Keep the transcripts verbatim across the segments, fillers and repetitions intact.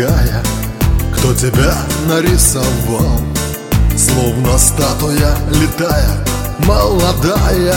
такая, кто тебя нарисовал? Словно статуя летая, молодая.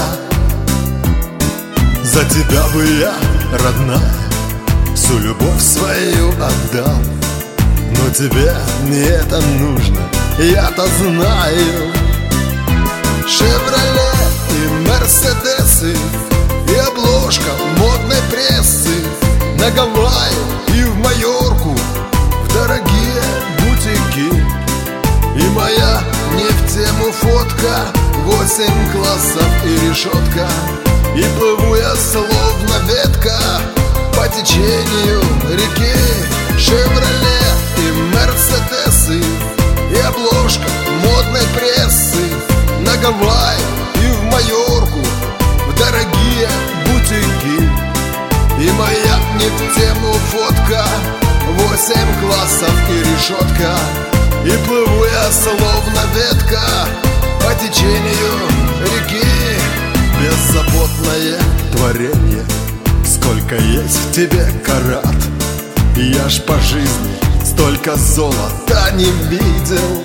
За тебя бы я, родная, всю любовь свою отдал. Но тебе не это нужно, я-то знаю. Шевроле и Мерседесы, и обложка модной прессы, на Гавайи и в Майорку, в дорогие бутики. И моя не в тему фотка, восемь классов и решетка. И плыву я словно ветка по течению реки. Шевроле и Мерседесы, и обложка модной прессы, на Гавайи и в Майорку, в дорогие бутики. И моя не в тему фотка, восемь классов и решетка. И плыву я словно ветка по течению реки. Беззаботное творение, сколько есть в тебе карат. И я ж по жизни столько золота не видел.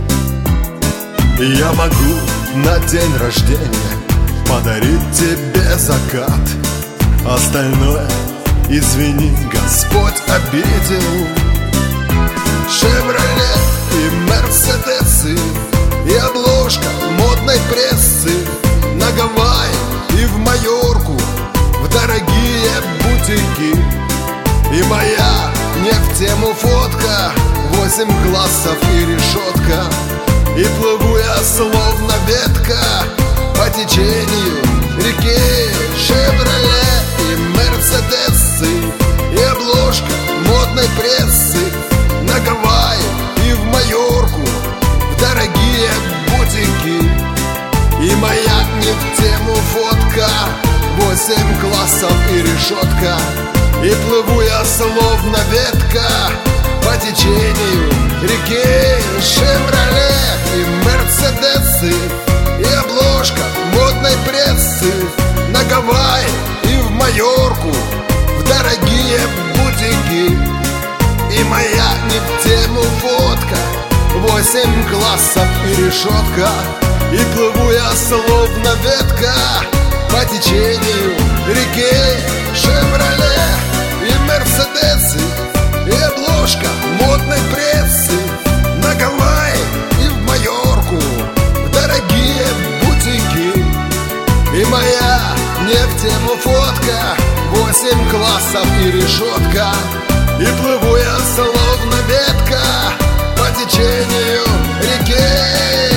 И я могу на день рождения подарить тебе закат. Остальное, извини, Господь обидел. Шевроле и Мерседесы, и обложка модной прессы, на Гавайи и в Майорку, в дорогие бутики. И моя не в тему фотка, восемь классов и решетка. И плыву я словно ветка по течению реки. Шевроле и Мерседесы, и обложка модной прессы, на Гавайи и в Майорку, в дорогие бутики. И моя не в тему фотка, восемь классов и решетка. И плыву я словно ветка по течению реки. Шевроле и Мерседесы, и обложка модной прессы, на Гавайи и в Майорку, в дорогие бутики. И моя не в тему фотка, восемь классов и решетка. И плыву я словно ветка по течению реки. Шевроле и Мерседесы, и обложка модной прессы, на Гавайи и в Майорку, в дорогие бутики. И моя не в тему фотка, восемь классов и решетка. И плыву я словно ветка по течению реки.